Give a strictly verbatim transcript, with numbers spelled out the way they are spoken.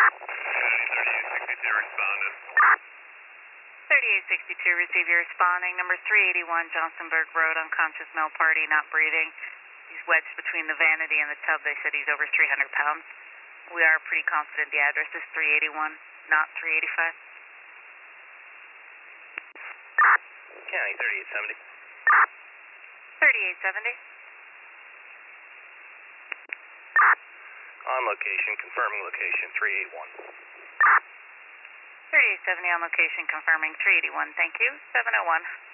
thirty-eight sixty-two responded. thirty-eight sixty-two, receive your responding. Number three eighty-one Johnsonburg Road, unconscious male party, not breathing. He's wedged between the vanity and the tub. They said he's over three hundred pounds. We are pretty confident the address is three eighty-one, not three eighty-five. County thirty-eight seventy. thirty-eight seventy. On location, confirming location, three eighty-one. thirty-eight seventy on location, confirming three eighty-one. Thank you. seven oh one.